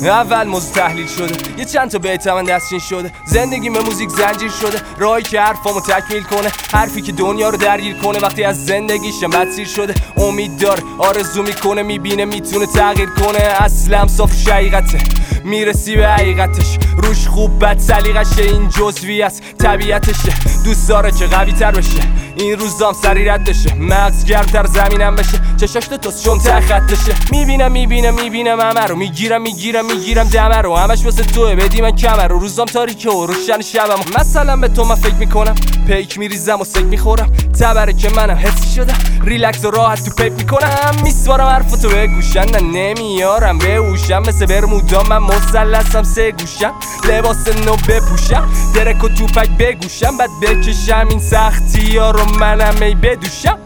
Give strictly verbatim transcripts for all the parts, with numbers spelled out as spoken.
اول موضوع تحلیل شده، یه چند تا بیت من دستچین شده. زندگی به موزیک زنجیر شده، راهی که حرفامو تکمیل کنه، حرفی که دنیا رو درگیر کنه. وقتی از زندگیشم بدسیر شده، امید داره، آرزو میکنه، میبینه میتونه تغییر کنه. اصلا صاف شقیقته، میرسی به حقیقتش، روش خوب بد سلیقشه، این جزوی از طبیعتشه. دوست داره که قوی تر بشه، این روزام سری رد بشه، مغز گرمتر زمینم بشه، چشاش تو توست چون ته خطشه. میبینم میبینم میبینم همه رو، میگیرم میگیرم میگیرم دمه رو، همش واسه توه بدی من کمر رو. روزام تاریکه و روشن شبم، مثلا به تو من فکر میکنم، پیک میریزم و سک میخورم، تبره که منم حسی شدم، ریلکس و راحت تو پیپ میکنم. میسوارم حرفتو به گوشن، نه نمیارم به اوشم، مثل برمودا من مثلثم سه گوشم، لباس نو بپوشم، درک و توپک بگوشم، بعد بکشم این سختی ها رو منم ای بدوشم.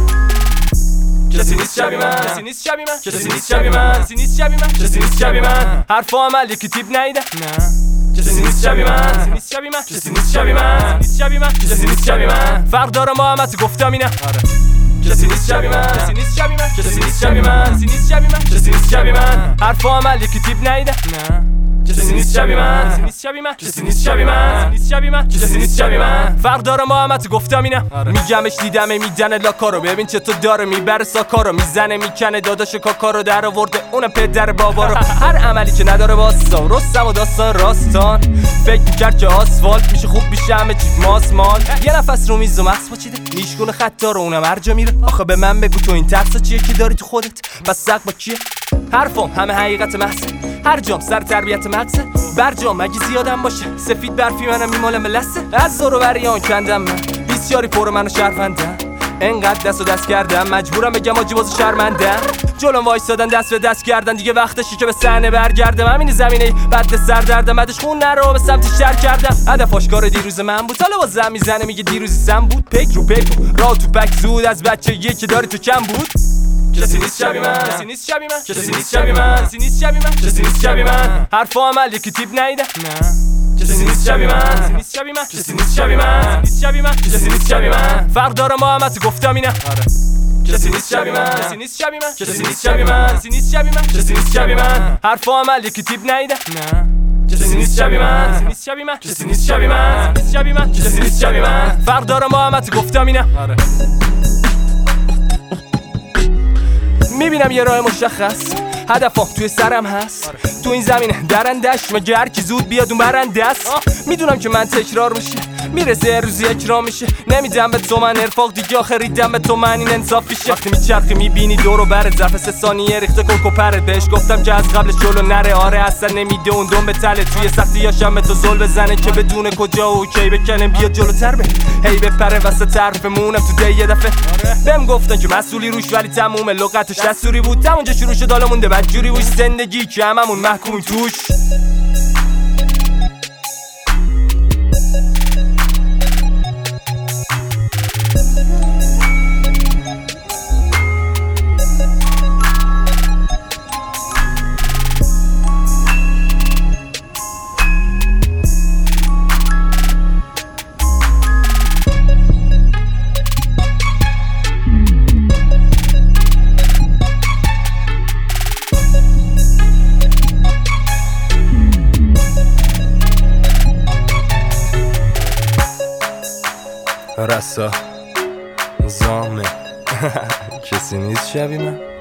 کسی نیست شبی من، کسی نیست شبی من، کسی نیست شبی من، کسی نیست شبی من، کسی نیست شبی من. حرف و عمل یکی تیپ نیده، نه کسی نیست شبی من، کسی نیست شبی من، کسی نیست شبی من، کسی نیست شبی من، کسی نیست شبی من. فرق داره محمد گفتم اینه، کسی نیست شبی من، کسی نیست شبی من، کسی نیست شبی من، کسی نیست شبی من، کسی نیست شبی من. حرف و عمل یکی تیپ نیده، نه کسی نیست شبی من، کسی نیست شبی من، کسی نیست شبی من، کسی نیست شبی من، کسی نیست شبی من. فرق داره محمد گفتم اینه، میگمش دیدمه میدنه لاکارو، ببین چطور داره میبره ساکارو، میزنه میکنه داداش کاکارو، در آورده اونم پدر بابا رو. هر عملی که نداره واسا رستم و داستان راستان، فکر میکرد که آسفالت میشه خوب میشه همه چی ماسمال. یه نفس رو میز و مغز پاچیده، میشکونه خطا رو اونم هر جا میره. آخه به من بگو تو این ترسا چیه که داری تو خودت، پس سق با کیه؟ حرفم همه حقیقت محض، هر جام سر تربیت مغزه، برجام اگه زیادم باشه، سفید برفی منم میمال ملسه. از زور و بریان کندم من، بیسیاری پر منو شرفندم، انقدر دست و دست کردم مجبورم بگم آجی باز شرمندم. جلوم وایسادن دست به دست کردن، دیگه وقتشی که به صحنه برگردم. همین زمینه بعد سر دردم، بعدش خون نرو به سمتش شر کردم. هدف آشکار دیروز من بود، حالا باز زن میزنه میگه دیروزی سم بود. پیک رو پیک رو راه تو پک زود، از بچه یکی داری تو کم بود. کسی نیست شبی من، کسی نیست شبی من، کسی نیست شبی من، کسی نیست شبی من، کسی نیست شبی من. حرف و عمل یکی تیپ نیده، نه کسی نیست شبی من، کسی نیست شبی من، کسی نیست شبی من، کسی نیست شبی من، کسی نیست شبی من. فرق داره محمد گفتم اینه، کسی نیست شبی من، کسی نیست شبی من، کسی نیست شبی من، کسی نیست شبی من، کسی نیست شبی من. حرف و عمل یکی تیپ نیده، نه کسی نیست شبی من، کسی نیست شبی من، کسی نیست شبی من، کسی نیست شبی من، کسی نیست شبی من. فرق داره محمد گفتم اینه. میبینم یه راه مشخص، هدفم توی سرم هست، تو این زمینه درندش، مگه هر کی زود بیاد اون برنده است. میدونم که من تکرار میشه، میرسه روزی اکرام میشه، نمیدم به تو من ارفاق دیگه، آخریدم به تو من این انصاف میشه. وقتی میچرخی میبینی دور و برت، ظرف سه ثانیه ریخته کن کپرت. بهش گفتم که از قبلش جلو نره، آره اصلا نمیده اون دم به تله، توی سختیاشم به تو زل بزنه که بدون کجا و کی بکنه. بیا جلوتر به هی بپره وسط حرفمونم تو دی یه دفعه. بهم گفتن که مسئولی روش ولی تموم لغتش دستوری بود، همونجا شروع شد حالا مونده بدجوری وش زندگی که هممون محکومیم توش. رسا زامه کسی نیست شبی من.